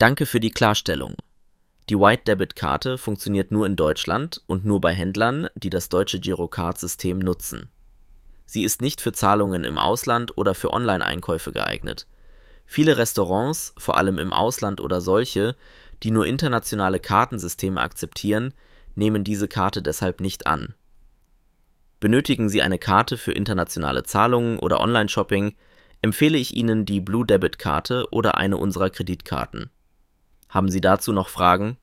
Danke für die Klarstellung. Die White Debit Karte funktioniert nur in Deutschland und nur bei Händlern, die das deutsche Girocard-System nutzen. Sie ist nicht für Zahlungen im Ausland oder für Online-Einkäufe geeignet. Viele Restaurants, vor allem im Ausland oder solche, die nur internationale Kartensysteme akzeptieren, nehmen diese Karte deshalb nicht an. Benötigen Sie eine Karte für internationale Zahlungen oder Online-Shopping, empfehle ich Ihnen die Blue Debit Karte oder eine unserer Kreditkarten. Haben Sie dazu noch Fragen?